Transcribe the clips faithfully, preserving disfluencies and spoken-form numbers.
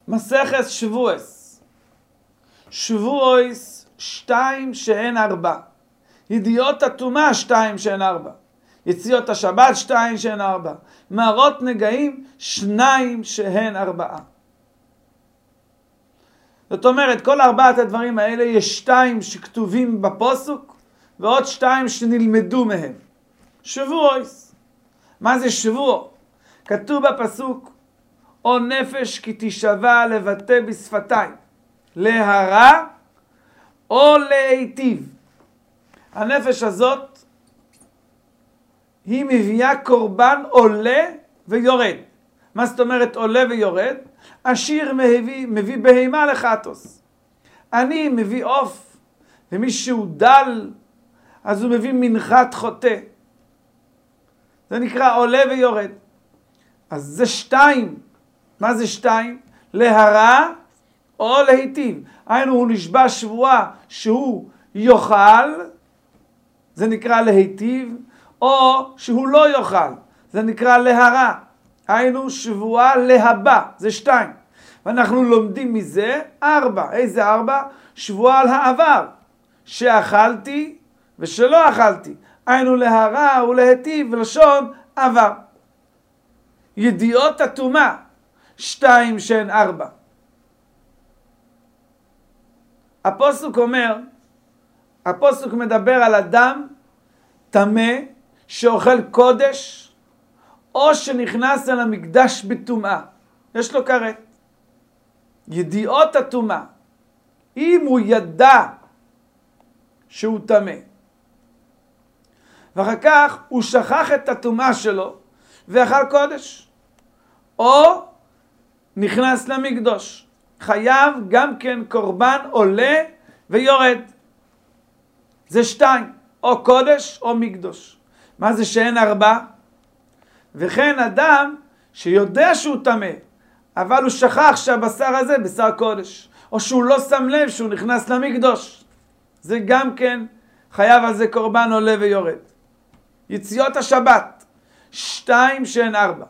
מסכת שבועס. שבועס שתיים שהן ארבע. ידיעות הטומאה שתיים שהן ארבע. יציאות השבת שתיים שהן ארבע. מערות נגעים שניים שהן ארבעה. זאת אומרת, כל ארבעת הדברים האלה יש שתיים שכתובים בפוסוק, ועוד שתיים שנלמדו מהם. שבועס. מה זה שבוע? כתוב בפסוק, או נפש כי תשבע לבטא בשפתיים, להרע או להיטיב. הנפש הזאת היא מביאה קורבן עולה ויורד. מה זאת אומרת עולה ויורד? עשיר מביא, מביא בהימה לחטוס. אני מביא עוף, ומי שהוא דל, אז הוא מביא מנחת חוטא. זה נקרא עולה ויורד. אז זה שתיים. מה זה שתיים? להרע או להיטיב. היינו, הוא נשבע שבועה שהוא יאכל, זה נקרא להיטיב, או שהוא לא יאכל, זה נקרא להרע. היינו, שבועה להבא, זה שתיים. ואנחנו לומדים מזה ארבע. איזה ארבע? שבועה על העבר, שאכלתי ושלא אכלתי. היינו, להרע ולהיטיב, ולשון עבר. ידיעות הטומאה, שתיים שהן ארבע. הפוסוק אומר, הפוסוק מדבר על אדם טמא שאוכל קודש, או שנכנס אל המקדש בטומאה. יש לו כרת. ידיעות הטומאה. אם הוא ידע שהוא טמא, ואחר כך הוא שכח את הטומאה שלו, ואכל קודש, או נכנס למקדוש, חייב גם כן קורבן עולה ויורד. זה שתיים, או קודש או מקדוש. מה זה שאין ארבע? וכן אדם שיודע שהוא טמא, אבל הוא שכח שהבשר הזה בשר קודש, או שהוא לא שם לב שהוא נכנס למקדוש, זה גם כן חייב על זה קורבן עולה ויורד. יציאות השבת, שתיים שהן ארבע.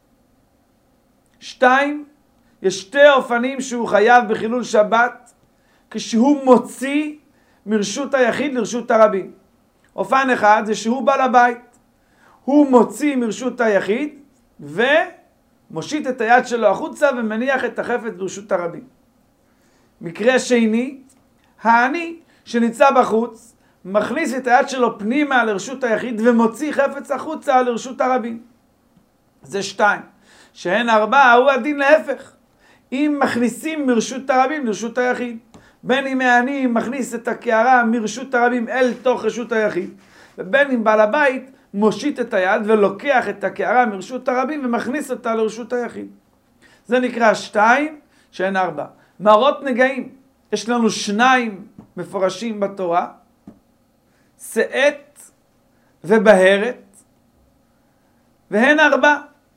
שתיים, יש שתי אופנים שהוא חייב בחילול שבת, כשהוא מוציא מרשות היחיד לרשות הרבים. אופן אחד זה שהוא בא לבית, הוא מוציא מרשות היחיד ומושיט את היד שלו החוצה ומניח את החפץ ברשות הרבים. מקרה שני, העני שנמצא בחוץ מכניס את היד שלו פנימה לרשות היחיד ומוציא חפץ החוצה לרשות הרבים. זה שתיים. שהן ארבע, הוא הדין להפך. אם מכניסים מרשות הרבים לרשות היחיד, בין אם העני מכניס את הקערה מרשות הרבים אל תוך רשות היחיד, ובין אם בעל הבית מושיט את היד ולוקח את הקערה מרשות הרבים ומכניס אותה לרשות היחיד. זה נקרא שתיים שהן ארבע. מערות נגעים, יש לנו שניים מפורשים בתורה, שאת ובהרת, והן ארבע.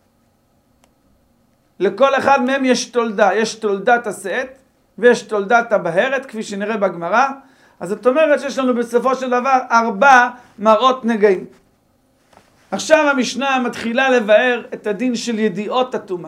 לכל אחד מהם יש תולדה, יש תולדת השאת ויש תולדת הבהרת, כפי שנראה בגמרא. אז זאת אומרת שיש לנו בסופו של דבר ארבע מערות נגעים. עכשיו המשנה מתחילה לבאר את הדין של ידיעות הטומאה.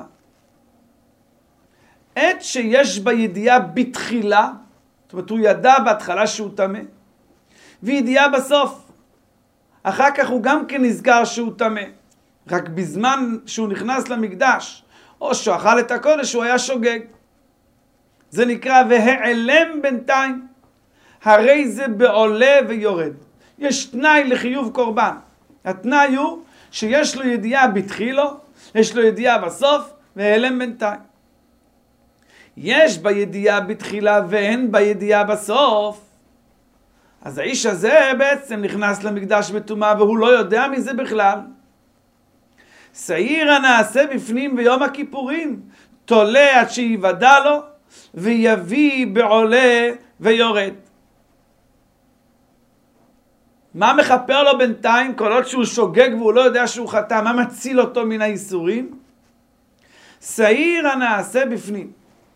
עת שיש בידיעה בתחילה, זאת אומרת הוא ידע בהתחלה שהוא טמא, וידיעה בסוף. אחר כך הוא גם כן נזכר שהוא טמא. רק בזמן שהוא נכנס למקדש, או שהוא אכל את הקודש, הוא היה שוגג. זה נקרא והעלם בינתיים. הרי זה בעולה ויורד. יש תנאי לחיוב קורבן. התנאי הוא שיש לו ידיעה בתחילו, יש לו ידיעה בסוף, והעלם בינתיים. יש בידיעה בתחילה ואין בידיעה בסוף. אז האיש הזה בעצם נכנס למקדש בטומאה והוא לא יודע מזה בכלל. שעיר הנעשה בפנים ביום הכיפורים, תולה עד שיוודע לו, ויביא בעולה ויורד. מה מחפר לו בינתיים כל עוד שהוא שוגג והוא לא יודע שהוא חטא? מה מציל אותו מן האיסורים? שעיר הנעשה בפנים.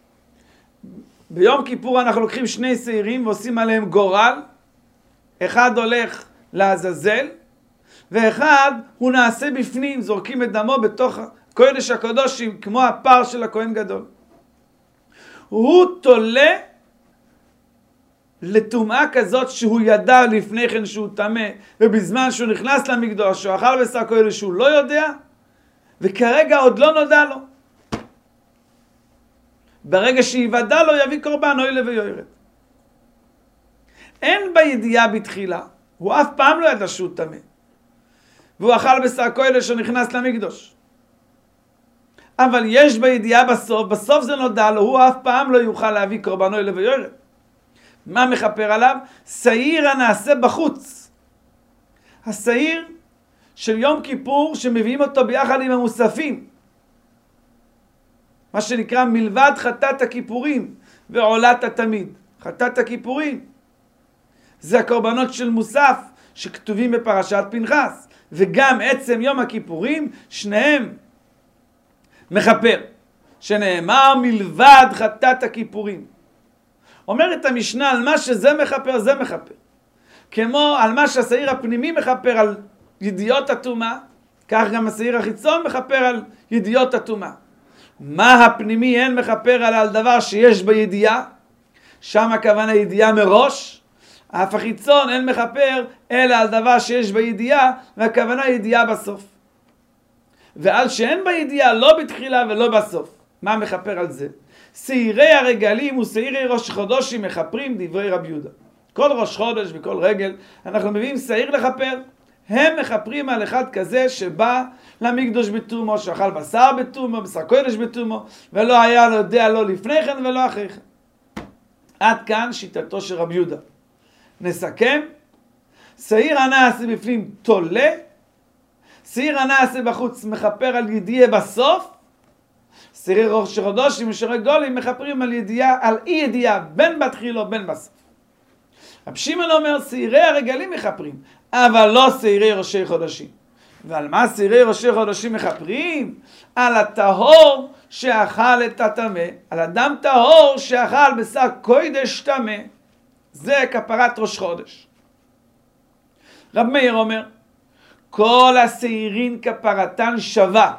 ביום כיפור אנחנו לוקחים שני שעירים ועושים עליהם גורל. אחד הולך לעזאזל, ואחד הוא נעשה בפנים, זורקים את דמו בתוך קודש הקודשים, כמו הפר של הכהן גדול. הוא תולה לטומאה כזאת שהוא ידע לפני כן שהוא טמא, ובזמן שהוא נכנס למקדוש, שהוא אכל בשר כהל שהוא לא יודע, וכרגע עוד לא נודע לו. ברגע שיוודע לו יביא קורבן אוי ויורד. אין בידיעה בתחילה, הוא אף פעם לא ידע שהוא טמא. והוא אכל בשר כהל שנכנס למקדוש. אבל יש בידיעה בסוף, בסוף זה נודע לו, הוא אף פעם לא יוכל להביא קורבן אוי ויורד. מה מכפר עליו? שעיר הנעשה בחוץ. השעיר של יום כיפור שמביאים אותו ביחד עם המוספים. מה שנקרא מלבד חטאת הכיפורים ועולת התמיד. חטאת הכיפורים זה הקורבנות של מוסף שכתובים בפרשת פנחס. וגם עצם יום הכיפורים שניהם מכפר. שנאמר מלבד חטאת הכיפורים. אומרת המשנה על מה שזה מכפר זה מכפר. כמו על מה שהשעיר הפנימי מכפר על ידיעות הטומאה, כך גם השעיר החיצון מכפר על ידיעות הטומאה. מה הפנימי אין מכפר על, על דבר שיש בידיעה, שם הכוונה ידיעה מראש, אף החיצון אין מכפר אלא על דבר שיש בידיעה, והכוונה ידיעה בסוף. ועל שאין בידיעה לא בתחילה ולא בסוף. מה מכפר על זה? שעירי הרגלים ושעירי ראש חודשים מכפרים דברי רבי יהודה. כל ראש חודש וכל רגל אנחנו מביאים שעיר לכפר. הם מכפרים על אחד כזה שבא למקדוש בתומו, שאכל בשר בתומו, בשר קודש בתומו, ולא היה לו יודע לא לפני כן ולא אחרי כן. עד כאן שיטתו של רבי יהודה. נסכם. שעיר הנעשה בפנים תולה, שעיר הנעשה בחוץ מכפר על ידיעה בסוף, שעירי ראש חודשים ושעירי גולים מכפרים על ידיעה, על אי ידיעה בין בתחילה בין בסוף. רב שמעון אומר שעירי הרגלים מכפרים, אבל לא שעירי ראשי חודשים. ועל מה שעירי ראשי חודשים מכפרים? על הטהור שאכל את הטמא, על אדם טהור שאכל בשר קודש טמא. זה כפרת ראש חודש. רב מאיר אומר, כל השעירין כפרתן שווה,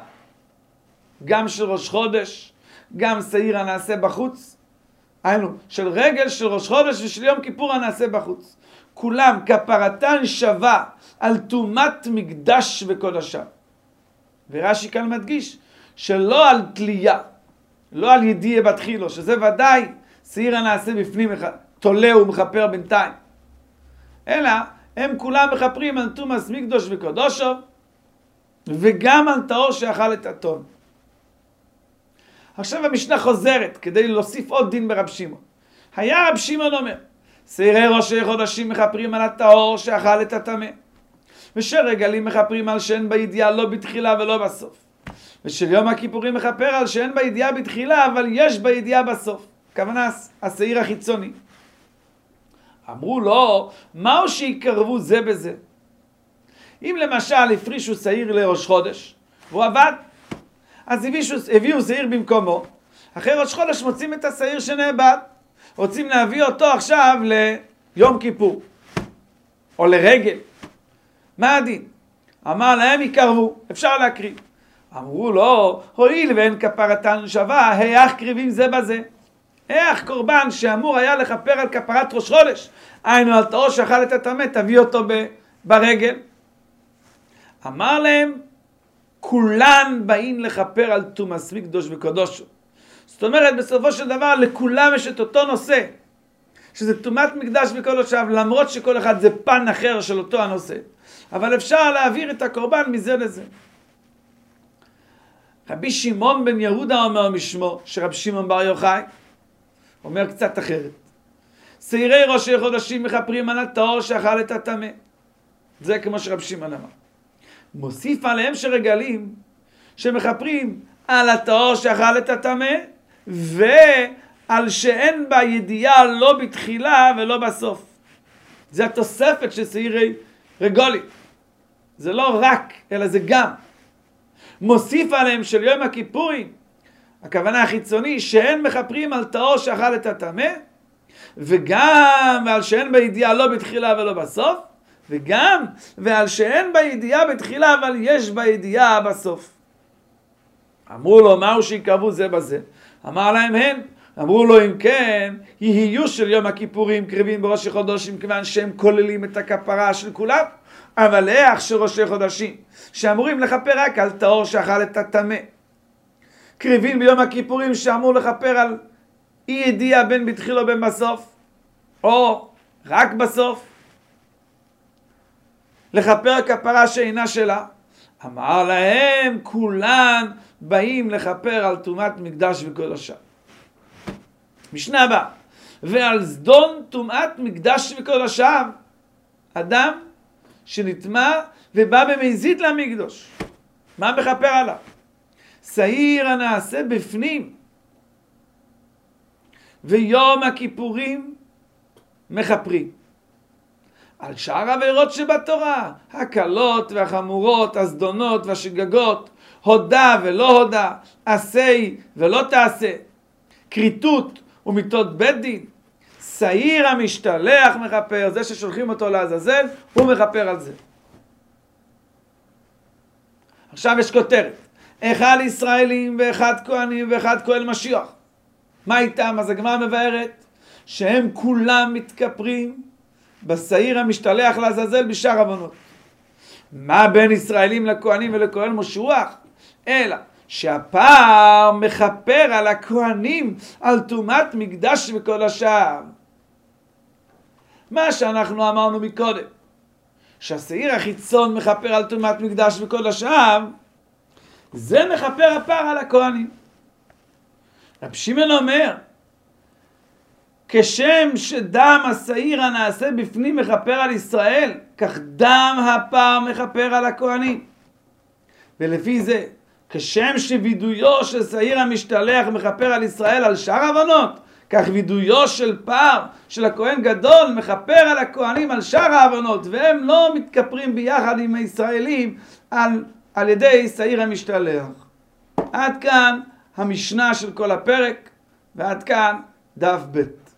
גם של ראש חודש, גם שעיר הנעשה בחוץ, היינו, של רגל, של ראש חודש ושל יום כיפור הנעשה בחוץ. כולם כפרתן שווה על טומאת מקדש וקודשיו. ורש"י כאן מדגיש שלא על תלייה, לא על ידיעה בתחילו, שזה ודאי שעיר הנעשה בפנים תולה ומכפר בינתיים. אלא הם כולם מכפרים על טומאת מקדש וקודשיו, וגם על טהור שאכל את הטון. עכשיו המשנה חוזרת כדי להוסיף עוד דין ברב שמעון. היה רב שמעון אומר, שעירי ראשי חודשים מכפרים על הטהור שאכל את הטמא, ושל רגלים מכפרים על שאין בידיעה לא בתחילה ולא בסוף, ושל יום הכיפורים מכפר על שאין בידיעה בתחילה אבל יש בידיעה בסוף. כוונה השעיר החיצוני. אמרו לו, מהו שיקרבו זה בזה? אם למשל הפרישו שעיר לראש חודש והוא עבד, אז הביאו שעיר במקומו, אחרי ראש חודש מוצאים את השעיר שנאבד, רוצים להביא אותו עכשיו ליום כיפור או לרגל. מה הדין? אמר להם יקרבו, אפשר להקריב. אמרו לו, הואיל ואין כפרתן שווה, היח קריבים זה בזה. איך קורבן שאמור היה לכפר על כפרת ראש חודש, היינו על טהור שאכל את הטמא, תביא אותו ברגל. אמר להם, כולן באים לכפר על טומאת מקדש וקודשו. זאת אומרת, בסופו של דבר, לכולם יש את אותו נושא, שזה טומאת מקדש וקודשו, למרות שכל אחד זה פן אחר של אותו הנושא. אבל אפשר להעביר את הקורבן מזה לזה. רבי שמעון בן יהודה אומר משמו, שרב שמעון בר יוחאי, אומר קצת אחרת. שעירי ראשי חודשים מכפרים על הטהור שאכל את הטמא. זה כמו שרב שמעון אמר. מוסיף עליהם שרגלים שמכפרים על הטהור שאכל את הטמא, ועל שאין בה ידיעה לא בתחילה ולא בסוף. זה התוספת של שעירי רגולים. זה לא רק, אלא זה גם. מוסיף עליהם של יום הכיפורים, הכוונה החיצוני, שאין מכפרים על טהור שאכל את הטמא, וגם ועל שאין בידיעה לא בתחילה ולא בסוף, וגם ועל שאין בידיעה בתחילה אבל יש בידיעה בסוף. אמרו לו, מהו שיקרבו זה בזה? אמר להם הן, אמרו לו אם כן, יהיו של יום הכיפורים קרבים בראש חודשים, כיוון שהם כוללים את הכפרה של כולם, אבל איך שראשי חודשים, שאמורים לכפר רק על טהור שאכל את הטמא, קרבים ביום הכיפורים שאמור לכפר על אי ידיעה בין בתחיל או בין בסוף, או רק בסוף, לכפר כפרה שאינה שלה, אמר להם כולן באים לכפר על טומאת מקדש וקודשה. משנה הבאה, ועל זדון טומאת מקדש וקודשה, אדם שנטמא ובא במזיד למקדוש, מה מכפר עליו? שעיר הנעשה בפנים, ויום הכיפורים מכפרים. על שאר העבירות שבתורה, הקלות והחמורות, הזדונות והשגגות, הודה ולא הודה, עשה ולא תעשה, כריתות ומיתות בית דין, שעיר המשתלח מכפר, זה ששולחים אותו לעזאזל, הוא מכפר על זה. עכשיו יש כותרת, אחד ישראלים ואחד כהנים ואחד כהן משיח. מה איתם? אז הגמרא מבארת שהם כולם מתכפרים בשעיר המשתלח לעזאזל בשאר עוונות. מה בין ישראלים לכהנים ולכהן משיח? אלא שהפעם מכפר על הכהנים על טומאת מקדש וקודשה. מה שאנחנו אמרנו מקודם, שהשעיר החיצון מכפר על טומאת מקדש וקודשה, זה מכפר הפר על הכהנים. רב שמעון אומר, כשם שדם השעיר הנעשה בפנים מכפר על ישראל, כך דם הפר מכפר על הכהנים. ולפי זה, כשם שווידויו של שעיר המשתלח מכפר על ישראל על שאר העוונות, כך וידויו של פר של הכהן גדול מכפר על הכהנים על שאר העוונות, והם לא מתכפרים ביחד עם הישראלים על, על ידי שעיר המשתלח. עד כאן המשנה של כל הפרק, ועד כאן דף ב'.